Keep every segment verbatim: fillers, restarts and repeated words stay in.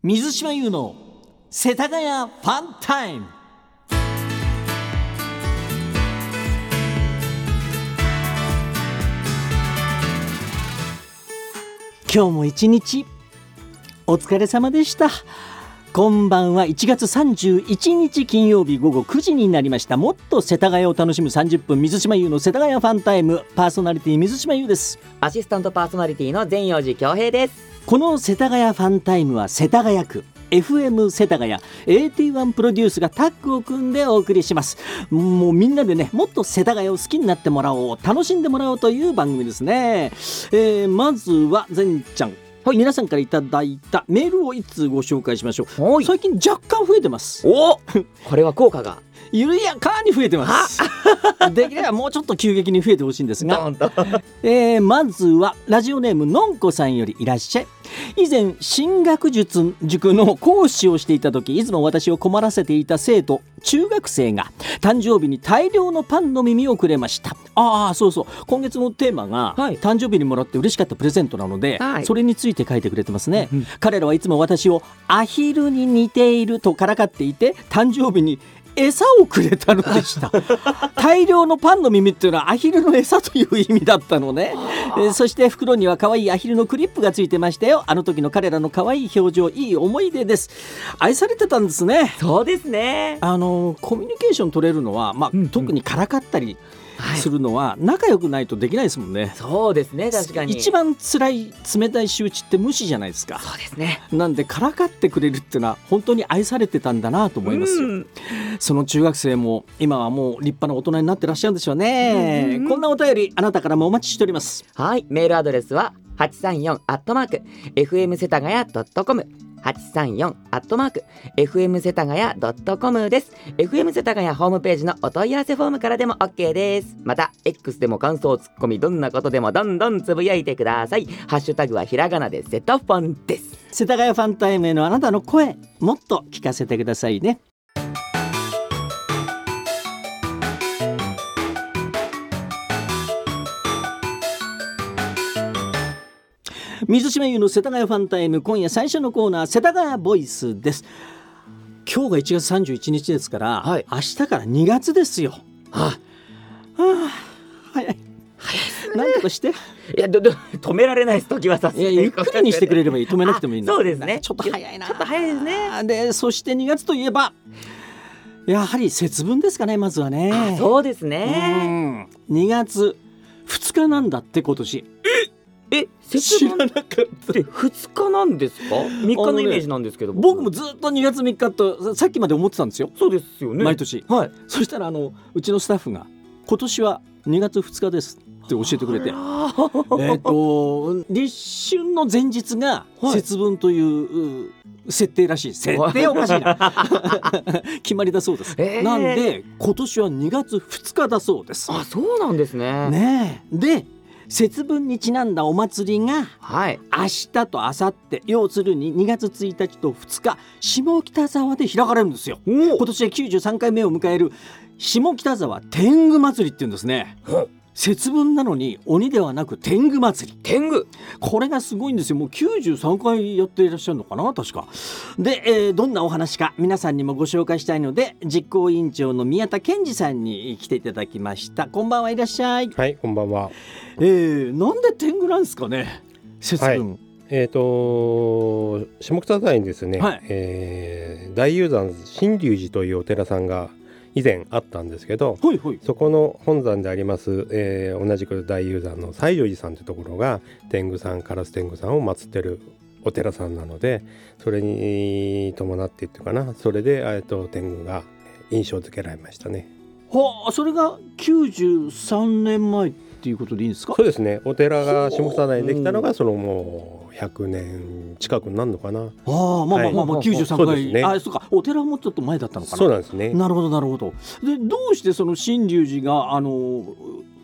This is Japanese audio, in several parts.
水島優の世田谷ファンタイム。今日も一日お疲れ様でした。こんばんは。いちがつさんじゅういちにち金曜日午後くじになりました。もっと世田谷を楽しむさんじゅっぷん、水島優の世田谷ファンタイム。パーソナリティ水島優です。 アシスタントパーソナリティの善陽寺恭平です。 この世田谷ファンタイムは世田谷区 エフエム 世田谷 エーティーワン プロデュースがタッグを組んでお送りします。もうみんなでね、もっと世田谷を好きになってもらおう、楽しんでもらおうという番組ですね。えー、まずは善ちゃん、はい、皆さんからいただいたメールをいつご紹介しましょう。最近若干増えてます。 おこれは効果が緩やかに増えてますできればもうちょっと急激に増えてほしいんですがえー、まずはラジオネームのんこさんよりいらっしゃい。以前進学術塾の講師をしていた時、いつも私を困らせていた生徒中学生が誕生日に大量のパンの耳をくれました。ああそうそう、今月のテーマが、はい、誕生日にもらって嬉しかったプレゼントなので、はい、それについて書いてくれてますね、うん、彼らはいつも私をアヒルに似ているとからかっていて、誕生日に餌をくれたのでした大量のパンの耳っていうのはアヒルの餌という意味だったのねえそして袋には可愛いアヒルのクリップがついてましたよ。あの時の彼らの可愛い表情、いい思い出です。愛されてたんですね。 そうですね。 あのコミュニケーション取れるのは、まあうんうん、特にからかったりするのは仲良くないとできないですもんね。 そうですね、確かに一番辛い冷たい仕打ちって無視じゃないですか。 そうですね。 なんでからかってくれるっていうのは本当に愛されてたんだなと思いますよ、うん、その中学生も今はもう立派な大人になってらっしゃるんでしょうね、うん、こんなお便りあなたからもお待ちしております。 はい、メールアドレスははちさんよんアットマークエフエム 世田谷 ドットコム はちさんよんアットマークエフエム 世田谷 ドットコム です。 エフエム 世田谷ホームページのお問い合わせフォームからでも OK です。また X でも感想ツッコミ、どんなことでもどんどんつぶやいてください。ハッシュタグはひらがなでセトフォンです。 世田谷ファンタイムへのあなたの声、もっと聞かせてくださいね。水島優の世田谷ファンタイム、今夜最初のコーナー、世田谷ボイスです。今日がいちがつさんじゅういちにちですから、はい、明日からにがつですよ。はあ、はあ、早い早いですね。なんとかして。いやどど止められないです。時はさすいやゆっくりにしてくれればいい。止めなくてもいいんだ。 そうですね。 ちょっと早いな。 ちょっと早いですね。 でそしてにがつといえばやはり節分ですかね。まずはね。 そうですね。 うん、にがつふつかなんだって今年。 え節分ってふつかなんですか？みっかのイメージなんですけど、 ね、僕もずっとにがつみっかとさっきまで思ってたんですよ。 そうですよね、 毎年、はい、そしたらあのうちのスタッフが今年はにがつふつかですって教えてくれてえと立春の前日が節分という、はい、設定らしい。設定おかしいな決まりだそうです、えー、なんで今年はにがつふつかだそうです。 あ、そうなんですね。 ねえ、で節分にちなんだお祭りが、はい、明日と明後日、要するににがつついたちとふつか下北沢で開かれるんですよ。今年できゅうじゅうさんかいめを迎える下北沢天狗祭りっていうんですね。節分なのに鬼ではなく天狗祭り。 天狗、 これがすごいんですよ。もうきゅうじゅうさんかいやっていらっしゃるのかな、確かで、えー、どんなお話か皆さんにもご紹介したいので、実行委員長の宮田健二さんに来ていただきました。こんばんはいらっしゃい。 はい、こんばんは。 えー、なんで天狗なんですかね、節分。はい、 えーと下北沢にですね、はい、えー、大雄山新龍寺というお寺さんが以前あったんですけど、ほいほい、そこの本山であります、えー、同じく大雄山の西条寺さんというところが天狗さん、烏天狗さんを祀ってるお寺さんなので、それに伴ってっていうかな、それで、えー、と天狗が印象付けられましたね。 はあ、それがきゅうじゅうさんねんまえっていうことでいいんですか？ そうですね。お寺が下北沢にできたのがそのもうひゃくねん近くになるのかな。ああ、まあまあまあ、まあ、きゅうじゅうさんかい、そうですね。あ、そうか、お寺もちょっと前だったのかな。 そうなんですね。 なるほどなるほど。でどうしてその新龍寺があの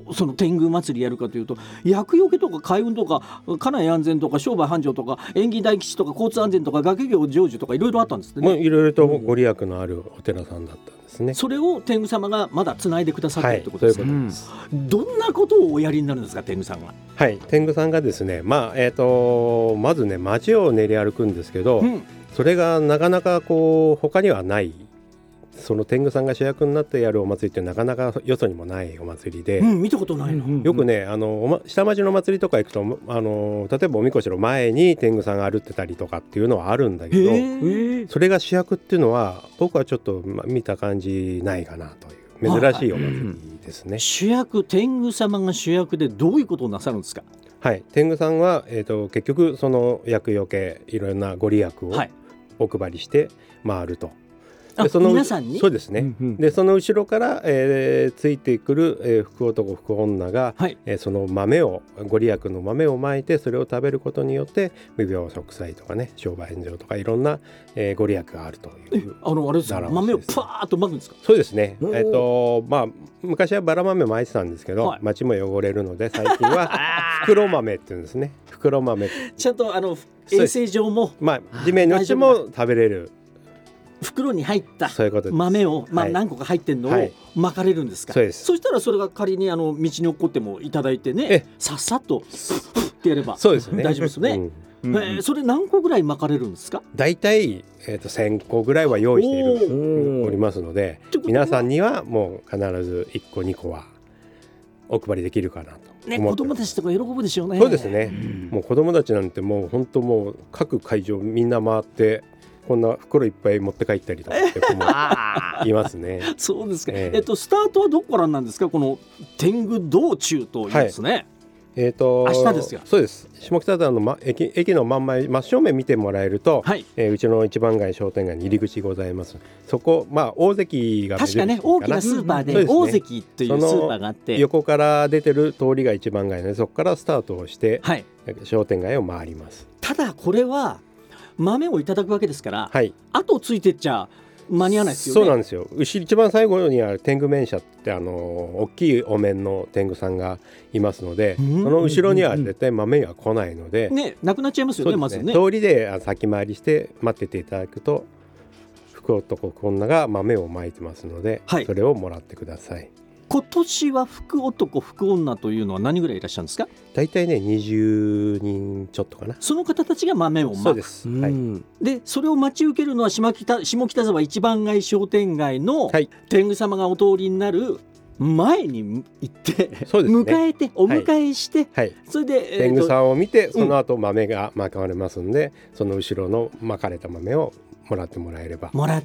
その天狗祭りやるかというと、厄除けとか開運とか家内安全とか商売繁盛とか縁起大吉とか交通安全とか学業成就とかいろいろあったんですね。 いろいろとご利益のあるお寺さんだったんですね。 それを天狗様がまだつないでくださっているということですか。 はい、そういうことです。 うん、どんなことをおやりになるんですか、天狗さんは。 はい、天狗さんがですね、まあえー、とまずね街を練り歩くんですけど、うん、それがなかなかこう他にはない、その天狗さんが主役になってやるお祭りってなかなかよそにもないお祭りで、 うん、見たことないの。 よくねあの下町の祭りとか行くとあの例えばおみこしの前に天狗さんが歩ってたりとかっていうのはあるんだけど、それが主役っていうのは僕はちょっと、ま、見た感じないかなという珍しいお祭りですね。はい、 主役、天狗様が主役でどういうことをなさるんですか。 はい、天狗さんは、えーと、結局その厄除けいろんなご利益をお配りして回ると。 でその皆さんにそうですね、うんうん、でその後ろから、えー、ついてくる、えー、福男福女が、はい、えー、その豆をご利益の豆をまいてそれを食べることによって無病息災とかね商売繁盛とかいろんな、えー、ご利益があるという。 あのあれですか、豆をパーッとまくんですか。 そうですね、えーとまあ、昔はバラ豆まいてたんですけど、はい、町も汚れるので最近は袋豆っていうんですね。袋豆ちゃんとあの衛生上も、 まあ、地面に落ちても食べれる袋に入った豆を、まあ、何個か入ってるのをまかれるんですか。 はい、そうです。 そしたらそれが仮にあの道に落っこってもいただいてね、さっさとってやればそうです、ね、 大丈夫ですね。うん、えー、それ何個ぐらいまかれるんですか。 だいたい、えー、とせんこぐらいは用意しているおりますので、皆さんにはもう必ずいっこにこはお配りできるかなと、 ね、子供たちとか喜ぶでしょうね。 そうですね、うん、もう子供たちなんてもう本当もう各会場みんな回ってこんな袋いっぱい持って帰ったりとかって子もいますね。 そうですか、えーえっと、スタートはどこからなんですか、この天狗道中というんですね。はい、 えー、と明日ですよ。 そうです。下北沢の、ま、駅, 駅の真ん前真正面見てもらえると、はい、えー、うちの一番街商店街に入り口ございます。そこ、まあ、大関が確かね、大きなスーパーで大関というスーパーがあって、 横から出てる通りが一番街で、そこからスタートをして、はい、商店街を回ります。 ただこれは豆をいただくわけですから、はい、後ついてっちゃ間に合わないですよね。 そうなんですよ。一番最後にある天狗面社ってあの大きいお面の天狗さんがいますので、うん、その後ろには絶対豆が来ないので、 ね、なくなっちゃいますよね。まずね、 通りで先回りして待ってていただくと福男福女が豆をまいてますので、はい、それをもらってください。 今年は福男福女というのは何ぐらいいらっしゃるんですか。 だいたいねにじゅうにんちょっとかな。 その方たちが豆をまく。 そうです、はい、 でそれを待ち受けるのは下北、下北沢一番街商店街の天狗様がお通りになる前に行って、そうですね、迎えてお迎えして、はいはい、それで、 えー、天狗さんを見てその後豆がまかれますんで、うん、その後ろのまかれた豆をもらってもらえればもらって、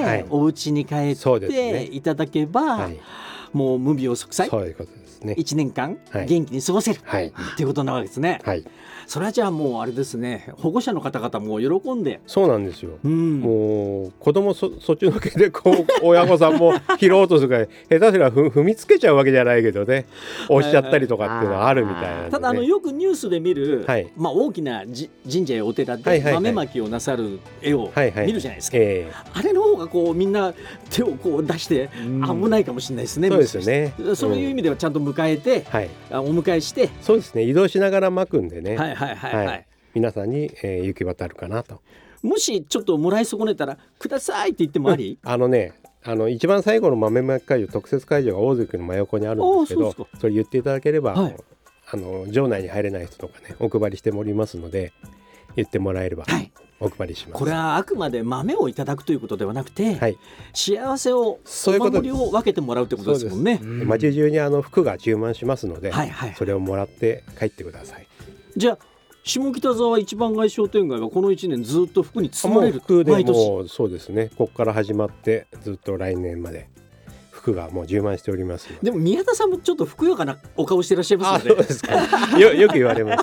はい、お家に帰っていただけば、はい、もう無病息災、 そういうことですね、 いちねんかん元気に過ごせる、はい、っていうことなわけですね。はい、それはじゃあもうあれですね、保護者の方々も喜んで。 そうなんですよ、うん、もう子供 そ, そっちのけでこう親御さんも拾おうとするから下手すら踏みつけちゃうわけじゃないけどね、押しちゃったりとかっていうのはあるみたいな、ね、 ただあのよくニュースで見る、はい、まあ、大きなじ神社やお寺で豆まきをなさる絵を見るじゃないですか、はいはいはい、えー、あれの方がこうみんな手をこう出して危ないかもしれないですね。 そうですよね、 そういう意味ではちゃんと迎えて、うん、はい、お迎えして、 そうですね、移動しながらまくんでね、 はいはいはいはい、はい、 皆さんに、えー、行き渡るかなと。 もしちょっともらい損ねたらくださいって言ってもあり、 うん、あのね、あの一番最後の豆まき会場、特設会場が大関の真横にあるんですけど、 そ, それ言っていただければ、はい、あの場内に入れない人とかねお配りしておりますので、言ってもらえれば、はい、お配りします。 これはあくまで豆をいただくということではなくて、はい、幸せをお守りを分けてもらうということですもんね。 街中にあの服が充満しますので、はいはい、それをもらって帰ってください。 じゃあ下北沢一番街商店街はこのいちねんずっと服に包まれる。 服でもうそうですね、ここから始まってずっと来年まで服がもう充満しております。 でも宮田さんもちょっとふくよかなお顔していらっしゃいますので。 あ、そうですか。 よ, よく言われます。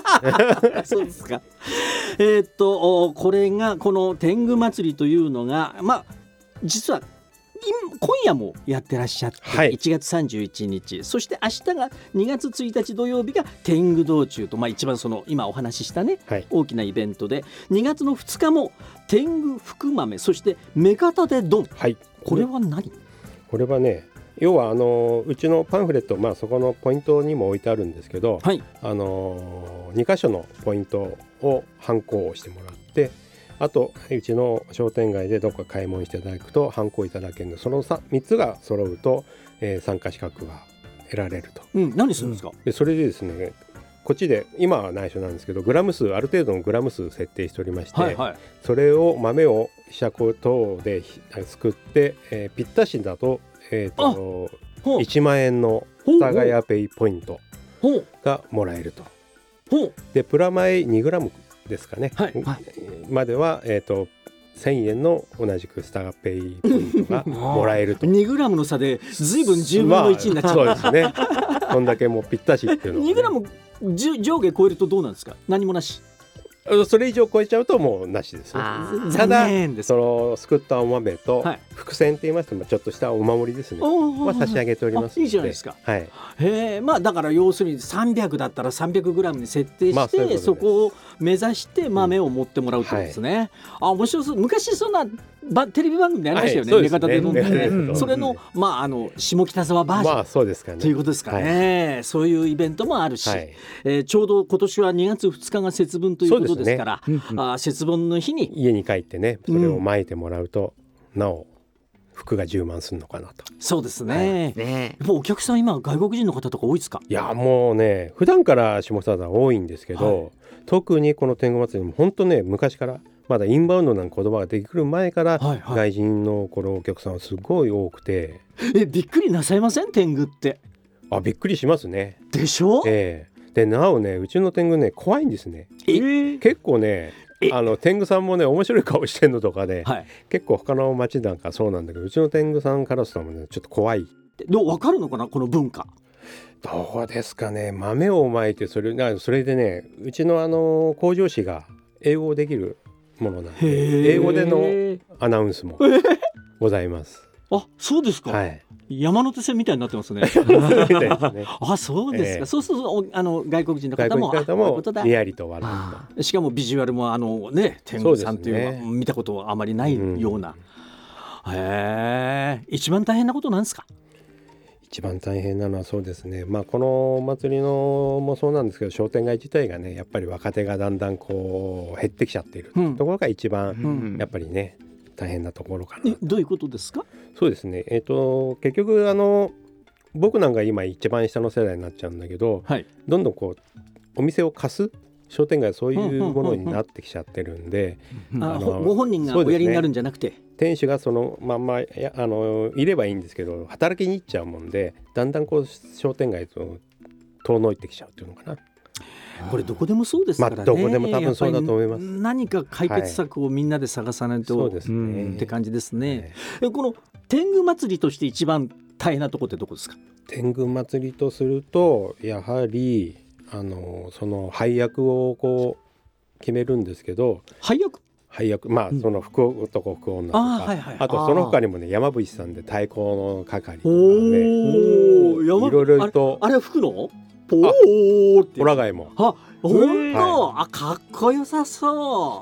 そうですか。えー、っとこれがこの天狗祭りというのが、まあ実は今夜もやってらっしゃって、はい、いちがつさんじゅういちにち、そして明日がにがつついたち土曜日が天狗道中と、まあ、一番その今お話ししたね、はい、大きなイベントで、にがつのふつかも天狗福豆、そして目方でドン、はい、これは何？ これはね、 要はあのうちのパンフレット、まあ、そこのポイントにも置いてあるんですけど、 はい、 あのに箇所のポイントをハンコをしてもらって、あとうちの商店街でどこか買い物していただくとハンコをいただけるので、その 3, みっつが揃うと、えー、参加資格が得られると、 うん、何するんですか？ でそれでですね、こっちで今は内緒なんですけど、グラム数ある程度のグラム数設定しておりまして、はいはい、それを豆をひしゃく等ですくって、えー、ぴったしだと、えー、といちまんえんの世田谷ペイポイントがもらえると。でプラマイにグラムですかね、はいはい、までは、えー、とせんえんの同じくスターペイポイントがもらえるとにグラムの差でずいぶんじゅうぶんのいちになっちゃう、 まあ、そうですねこんだけもうぴったしっていうのは、ね、 にグラム上下超えるとどうなんですか？何もなし？ それ以上超えちゃうともうなしです、ね、ただそのすくったお豆と伏線って言いましてもちょっとしたお守りですね、は差し上げておりますので。 いいじゃないですか、 はい、 へ、まあ、だから要するにさんびゃくだったら さんびゃくグラム に設定して、まあ、そ, そこを目指して豆を持ってもらうってことですね、うん、はい、あ、面白そう。昔そんなテレビ番組でありましたよね、はい、目方で飲んでね、うん、それの、まあ、あの下北沢バージョン、まあ、そうですかね、ということですかね、はい、そういうイベントもあるし、はい、えー、ちょうど今年はにがつふつかが節分ということですから、そうですね、あ、節分の日に家に帰ってね、それを撒いてもらうと、うん、なお服が充満するのかなと。 そうですね、はい、ね、もうお客さん今外国人の方とか多いですか？ いやもうね、普段から下北沢多いんですけど、はい、特にこの天狗祭りも本当ね、昔からまだインバウンドなんて言葉ができる前から、はいはい、外人のこのお客さんはすごい多くて、 え、びっくりなさいません？天狗って。 あ、びっくりしますね。 でしょ、 えー、でなおね、うちの天狗ね怖いんですね。えー、結構ね、あの天狗さんもね面白い顔してんのとかで、はい、結構他の町なんかそうなんだけど、うちの天狗さんからするとねちょっと怖い。 どう分かるのかな、この文化。 どうですかね、豆をまいてそれ、それでね、うちのあの工場紙が英語できるものなんで、英語でのアナウンスもございます。 あ、そうですか、はい、山手線みたいになってますねあ、そうですか、えー、そうするとあの外国人の方も、 外国人の方もリアリと笑う、しかもビジュアルもあのね、天狗さんっていうのは見たことはあまりないような、うん、へー、一番大変なことなんですか？ 一番大変なのはそうですね、まあ、このお祭りのもそうなんですけど、商店街自体がねやっぱり若手がだんだんこう減ってきちゃっているところが一番やっぱりね、うん、大変なところかな。 どういうことですか？ そうですね、えーと、結局あの僕なんか今一番下の世代になっちゃうんだけど、はい、どんどんこうお店を貸す商店街はそういうものになってきちゃってるんで、 ご本人がおやりになるんじゃなくて、ね、 店主がそのまんまやあのいればいいんですけど、働きに行っちゃうもんで、だんだんこう商店街と遠のいてきちゃうっていうのかな。 これどこでもそうですからね、まあ、 どこでも多分そうだと思います。 何か解決策をみんなで探さないと、はい、そうですね、って感じですね、はい、この天狗祭りとして一番大変なところってどこですか？ 天狗祭りとするとやはりあのその配役をこう決めるんですけど、 配役配役、まあその福男福女とか、あ、はいはい、あとその他にもね、山伏さんで太鼓の係とかね、いろいろと、 あれは吹くの？ポーってホラガイも、 あ、本当、はい、あ、かっこよさそう。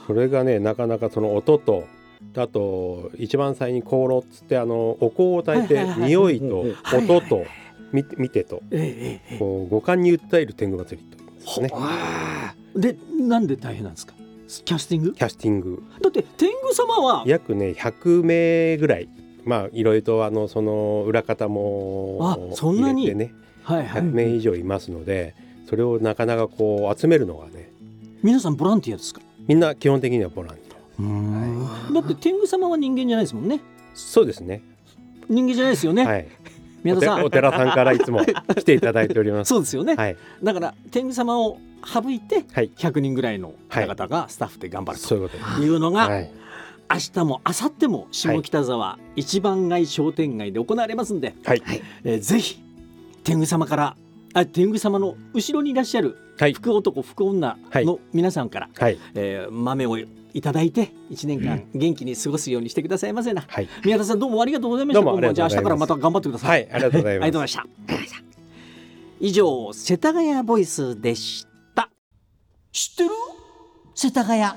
それがね、なかなかその音と、あと一番最初に香炉っつってあのお香を焚いて、はいはいはい、匂いと音と見て、見てと、ええ、こう五感に訴える天狗祭りというんですね。 で、なんで大変なんですか？キャスティング？キャスティングだって天狗様は約ねひゃくめいぐらい、まあいろいろとあのその裏方も入れてね、はいはい、ひゃくめい以上いますので、それをなかなかこう集めるのがね、 皆さんボランティアですか？ みんな基本的にはボランティア。 うーん、はい、だって天狗様は人間じゃないですもんね。 そうですね、 人間じゃないですよね、はい、宮田さんお, お寺さんからいつも来ていただいておりますそうですよね、はい、だから天狗様を省いてひゃくにんぐらいの方々がスタッフで頑張るというのが、はい、明日も明後日も下北沢一番街商店街で行われますんで、はい、えー、ぜひ天狗様からあ天狗様の後ろにいらっしゃる福男福女の皆さんから、はい、えー、豆をいただいていちねんかん元気に過ごすようにしてくださいませな、はい、宮田さんどうもありがとうございました。どうもありがとうございます。じゃあ明日からまた頑張ってください。 はい、ありがとうございます。 ありがとうございました。以上、世田谷ボイスでした。知ってる？世田谷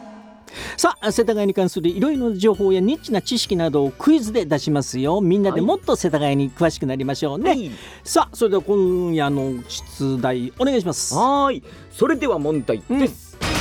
さあ世田谷に関するいろいろな情報やニッチな知識などをクイズで出しますよ。みんなでもっと世田谷に詳しくなりましょうね、はい、さあそれでは今夜の出題お願いします。 はい、それでは問題です、うん、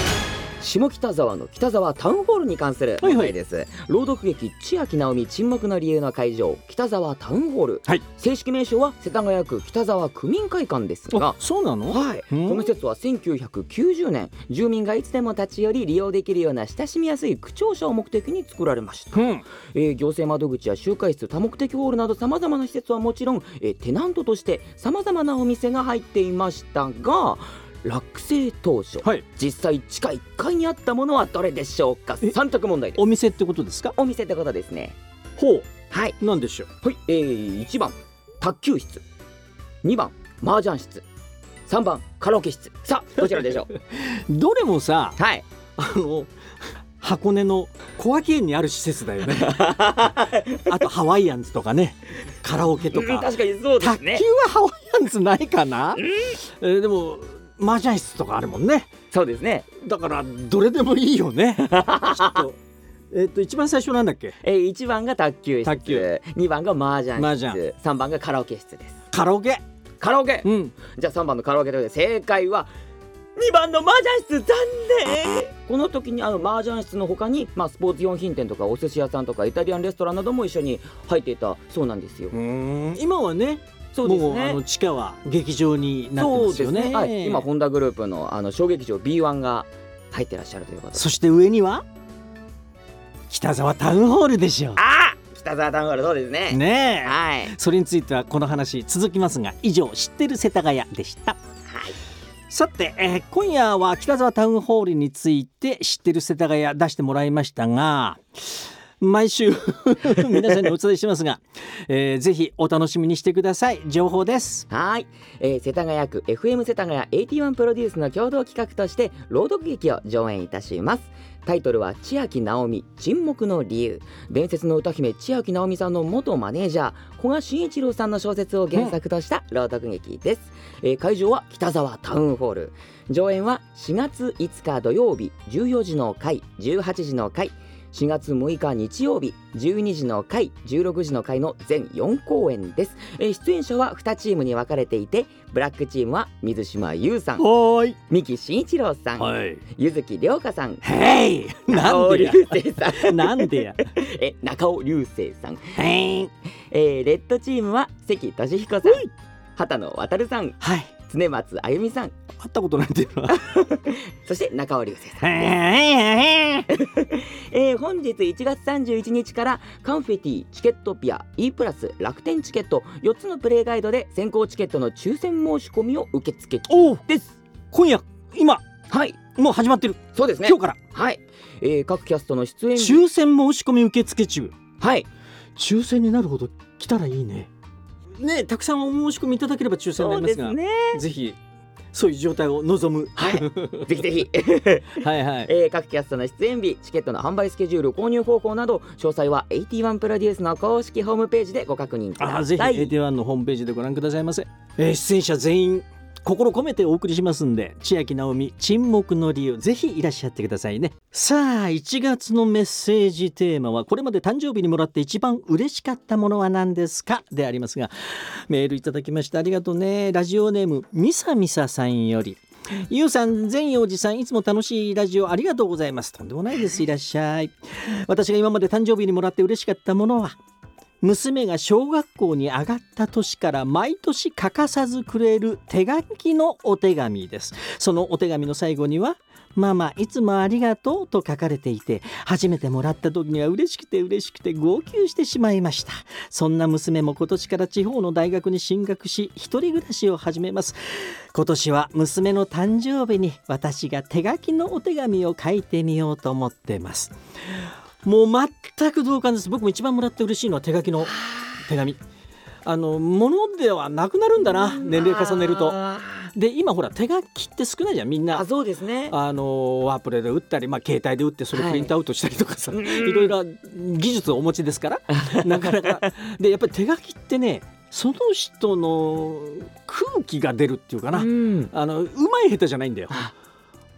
下北沢の北沢タウンホールに関する問題です、はいはい、朗読劇千秋直美沈黙の理由の会場北沢タウンホール、はい、正式名称は世田谷区北沢区民会館ですが、 そうなの、 はい、この施設はせんきゅうひゃくきゅうじゅうねん住民がいつでも立ち寄り利用できるような親しみやすい区庁舎を目的に作られました、うん、えー、行政窓口や集会室多目的ホールなどさまざまな施設はもちろん、えー、テナントとしてさまざまなお店が入っていましたが落成当初、はい、実際地下いっかいにあったものはどれでしょうか。さん択問題です。 お店ってことですか。 お店ってことですね。 ほう、 はい、 何でしょう。 はい、えー、いちばん卓球室、にばん麻雀室、さんばんカラオケ室。さあどちらでしょうどれもさ、 はい、 あの箱根の小涌園にある施設だよねあとハワイアンズとかね、カラオケとか、うん、 確かにそうですね。 卓球はハワイアンズないかな、うん、えー、でも麻雀室とかあるもんね。 そうですね。 だからどれでもいいよねちょっとえっと一番最初なんだっけ。 えー、いちばんが卓球室、 卓球、 にばんが麻雀室、さんばんがカラオケ室です。 カラオケカラオケ、うん、じゃあさんばんのカラオケということで正解はにばんの麻雀室。残念この時にあの麻雀室の他に、まあ、スポーツ用品店とかお寿司屋さんとかイタリアンレストランなども一緒に入っていたそうなんですよ。 うーん、今はね、 そうですね、 もうあの地下は劇場になってますよね。 そうですね、はい、今ホンダグループのあの小劇場 ビーワン が入ってらっしゃるということで。 そして上には北沢タウンホールでしょう。 あー、北沢タウンホール、そうですね。 ねえ、 はい、 それについてはこの話続きますが、以上知ってる世田谷でした。 はい、 さて、えー、今夜は北沢タウンホールについて知ってる世田谷出してもらいましたが、毎週皆さんにお伝えしてますが、えー、ぜひお楽しみにしてください。情報です。 はい、えー、世田谷区 エフエム 世田谷はちじゅういちプロデュースの共同企画として朗読劇を上演いたします。タイトルは千秋直美沈黙の理由。伝説の歌姫千秋直美さんの元マネージャー古賀慎一郎さんの小説を原作とした朗読劇です、うん、えー、会場は北沢タウンホール。上演はしがついつか土曜日じゅうよじの回、じゅうはちじの回、しがつむいか日曜日じゅうにじの回、じゅうろくじの回の全よん公演です、えー、出演者はにチームに分かれていて、ブラックチームは水島優さん、 はい、 三木慎一郎さん、はい、柚木涼香さん、 へい、 中尾流星さんなんでやえ中尾流星さん、 へい、 えー、レッドチームは関俊彦さん、畑野渡さん、 はい、 常松あゆみさん、 会ったことないっていうのはそして中尾流星さんえー、本日いちがつさんじゅういちにちからカンフェティ、チケットピア、E プラス、楽天チケットよっつのプレイガイドで先行チケットの抽選申し込みを受け付け中です。 今夜、今、 はい、 もう始まってる。 そうですね、 今日から、 はい、えー、各キャストの出演、 抽選申し込み受付中。 はい、 抽選になるほど来たらいいね。ね、たくさんお申し込みいただければ抽選になりますが、 そうですね、ぜひそういう状態を望む、 はい、ぜひぜひはいはい、 えー、各キャストの出演日、チケットの販売スケジュール、購入方法など詳細ははちじゅういちプロデュースの公式ホームページでご確認ください。 あ、ぜひはちじゅういちのホームページでご覧くださいませ。えー、出演者全員心込めてお送りしますんで、千秋直美沈黙の理由、ぜひいらっしゃってくださいね。さあいちがつのメッセージテーマは、これまで誕生日にもらって一番嬉しかったものは何ですかでありますが、メールいただきましてありがとうね。ラジオネームみさみささんより、ゆうさん、善陽寺さん、いつも楽しいラジオありがとうございます。とんでもないです。いらっしゃい。私が今まで誕生日にもらって嬉しかったものは、娘が小学校に上がった年から毎年欠かさずくれる手書きのお手紙です。そのお手紙の最後には、ママいつもありがとうと書かれていて、初めてもらった時には嬉しくて嬉しくて号泣してしまいました。そんな娘も今年から地方の大学に進学し、一人暮らしを始めます。今年は娘の誕生日に私が手書きのお手紙を書いてみようと思ってます。もう全く同感です。僕も一番もらって嬉しいのは手書きの手紙。あの物ではなくなるんだな、年齢重ねると。で今ほら手書きって少ないじゃん、みんな。 あ、そうですね、 あのワープレで打ったり、まあ、携帯で打ってそれプリントアウトしたりとかさ、はい、いろいろ技術をお持ちですからなかなかでやっぱり手書きってね、その人の空気が出るっていうかな、うん、あのうまい下手じゃないんだよ。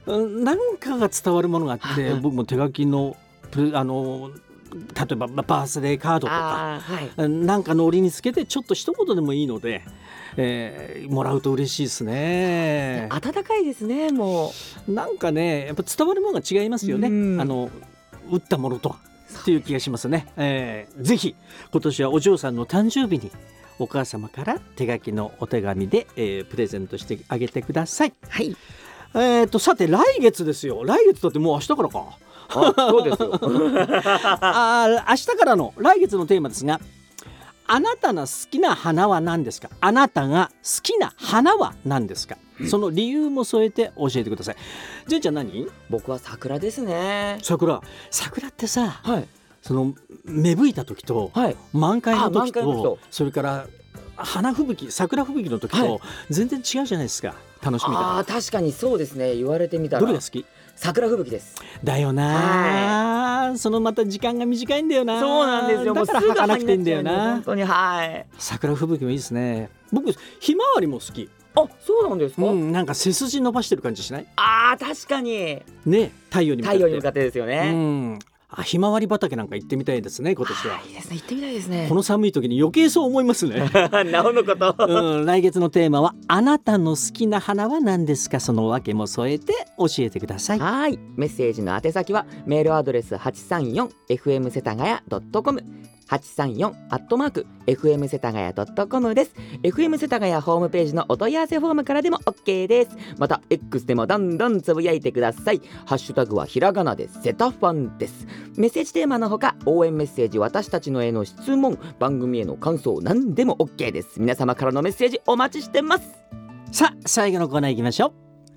なんかが伝わるものがあって僕も手書きのあの例えばバースデーカードとか、はい、なんかの折につけてちょっと一言でもいいので、えー、もらうと嬉しいですね。 温かいですね。もうなんかねやっぱ伝わるものが違いますよね、あの打ったものとはっていう気がしますね、えー、ぜひ今年はお嬢さんの誕生日にお母様から手書きのお手紙で、えー、プレゼントしてあげてください。 はい。 えーとさて来月ですよ。来月だってもう明日からか。 あ、そうですよあ、明日からの来月のテーマですが、あなたの好きな花は何ですか。あなたが好きな花は何ですか、うん、その理由も添えて教えてください。ジェイちゃん何？ 僕は桜ですね。 桜桜ってさ、 はい、 その芽吹いた時と、はい、満開の時 と, とそれから花吹雪桜吹雪の時と全然違うじゃないですか、楽しみ方。 あ、確かにそうですね。言われてみたらどれが好き？ 桜吹雪ですだよな、はい、そのまた時間が短いんだよな。 そうなんですよ。 だから履かなくていいんだよな。 本当に、はい、 桜吹雪もいいですね。僕ひまわりも好き。 あ、そうなんですか、 うん、なんか背筋伸ばしてる感じしない？ あー、確かにね、太陽に向かって太陽に向かってですよね、 うん、あ、ひまわり畑なんか行ってみたいですね今年は。 いいですね、行ってみたいですね。 この寒い時に余計そう思いますねなおのこと、 うん、来月のテーマはあなたの好きな花は何ですか。その訳も添えて教えてください。 はい、メッセージの宛先はメールアドレス はちさんよんエフエム 世田谷 .com はちさんよんアットマーク エフエム 世田谷 .com です。 エフエム 世田谷ホームページのお問い合わせフォームからでも OK です。また X でもどんどんつぶやいてください。ハッシュタグはひらがなでセタファンです。メッセージテーマのほか応援メッセージ、私たちのへの質問、番組への感想、何でも OK です。皆様からのメッセージお待ちしてます。 さあ最後のコーナー行きましょう。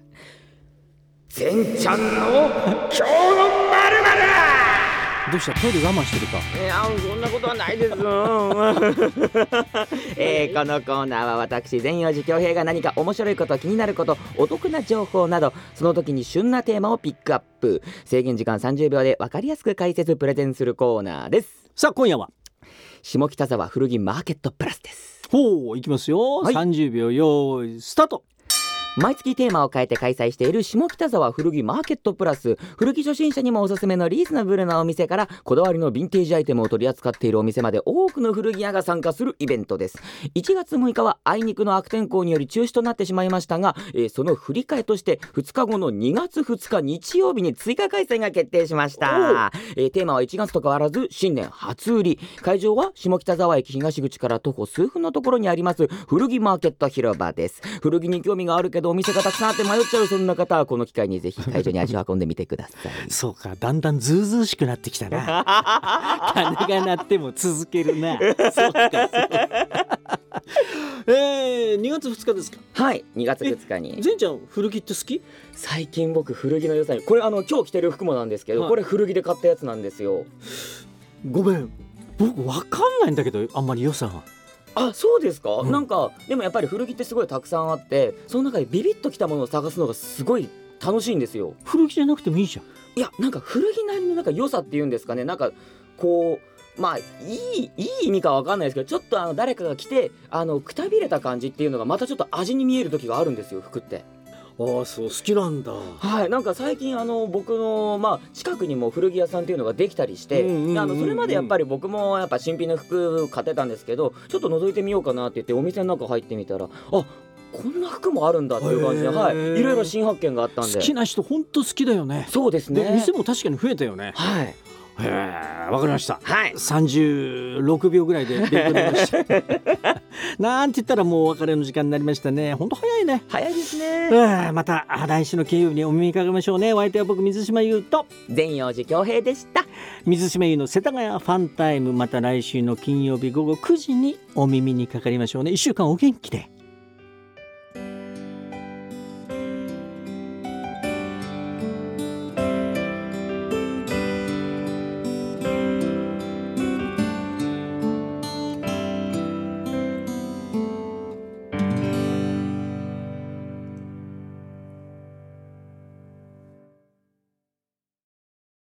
全ちゃんの今日の〇〇。 どうした？トイレ我慢してるか？ いや、そんなことはないですえー、このコーナーは私全陽寺恭平が何か面白いこと、気になること、お得な情報などその時に旬なテーマをピックアップ、制限時間さんじゅうびょうで分かりやすく解説プレゼンするコーナーです。 さあ今夜は下北沢古着マーケットプラスです。 ほう、いきますよ、はい、さんじゅうびょう用意スタート。 毎月テーマを変えて開催している下北沢古着マーケットプラス、古着初心者にもおすすめのリーズナブルなお店からこだわりのヴィンテージアイテムを取り扱っているお店まで多くの古着屋が参加するイベントです。いちがつむいかはあいにくの悪天候により中止となってしまいましたが、えー、その振り替えとしてふつかごのにがつふつか日曜日に追加開催が決定しました。えー、テーマはいちがつと変わらず新年初売り。会場は下北沢駅東口から徒歩数分のところにあります古着マーケット広場です。古着に興味があるけどお店がたくさんあって迷っちゃう、そんな方はこの機会にぜひ会場に足を運んでみてくださいそうか、だんだんずうずうしくなってきたな鐘が鳴っても続けるなそうかそうかえー、にがつふつかですか？ はい、にがつふつかに。 全ちゃん古着って好き？ 最近僕古着の良さに、これあの今日着てる服もなんですけど、はい、これ古着で買ったやつなんですよ。 ごめん、僕わかんないんだけどあんまり良さが。 あ、そうですか、 うん、 なんかでもやっぱり古着ってすごいたくさんあって、その中でビビッときたものを探すのがすごい楽しいんですよ。 古着じゃなくてもいいじゃん。 いや、なんか古着なりのなんか良さっていうんですかね、なんかこうまあいいいい意味かわかんないですけど、ちょっとあの誰かが着てあのくたびれた感じっていうのがまたちょっと味に見える時があるんですよ、服って。 ああ、そう、好きなんだ。 はい、なんか最近あの僕の、まあ、近くにも古着屋さんっていうのができたりして、うんうんうんうん、あのそれまでやっぱり僕もやっぱ新品の服買ってたんですけど、ちょっと覗いてみようかなって言ってお店の中入ってみたら、あ、こんな服もあるんだっていう感じで、はい、いろいろ新発見があったんで。 好きな人本当好きだよね。 そうですね。 で店も確かに増えたよね。 はい。 へえ、わかりました、 はい、 さんじゅうろくびょうぐらいで勉強できましたなんて言ったらもうお別れの時間になりましたね。ほんと早いね。 早いですね。 また来週の金曜日にお耳にかけましょうね。お相手は僕水島優と全陽寺恭平でした。 水島優の世田谷ファンタイム、また来週の金曜日ごごくじにお耳にかかりましょうね。いっしゅうかんお元気で。